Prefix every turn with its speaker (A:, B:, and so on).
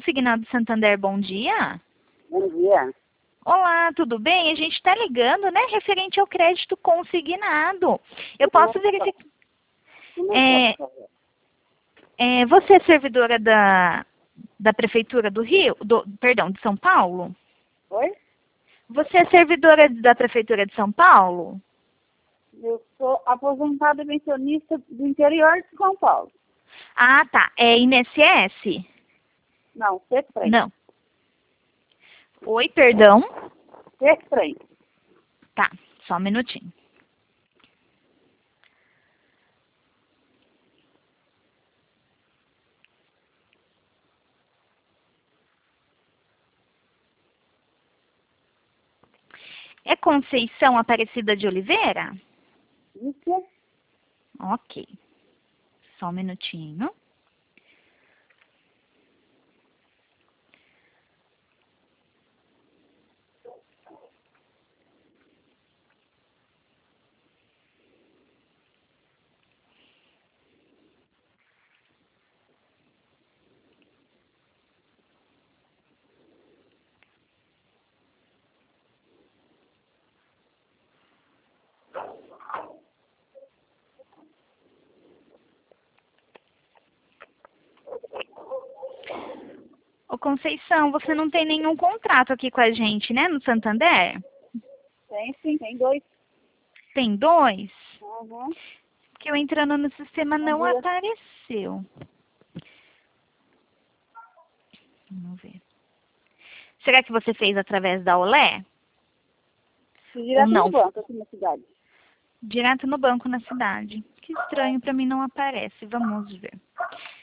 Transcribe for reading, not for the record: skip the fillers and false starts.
A: Consignado Santander, bom dia.
B: Bom dia.
A: Olá, tudo bem? A gente está ligando, né, referente ao crédito consignado. Eu posso verificar... você é servidora da Prefeitura do Rio, perdão, de São Paulo?
B: Oi?
A: Você é servidora da Prefeitura de São Paulo?
B: Eu sou aposentada pensionista do interior de São Paulo.
A: Ah, tá. É INSS?
B: Não, CETREM.
A: Não. Oi, perdão?
B: CETREM.
A: Tá, só um minutinho. É Conceição Aparecida de Oliveira?
B: Isso?
A: Ok. Só um minutinho. Ô Conceição, você não tem nenhum contrato aqui com a gente, né, no Santander?
B: Tem sim, tem 2.
A: Tem 2?
B: Uhum.
A: Que eu entrando no sistema não
B: Bom dia.
A: apareceu. Vamos ver. Será que você fez através da Olé? Ou
B: Direto
A: não?
B: no banco aqui na cidade.
A: Direto no banco na cidade. Que estranho, para mim não aparece. Vamos ver.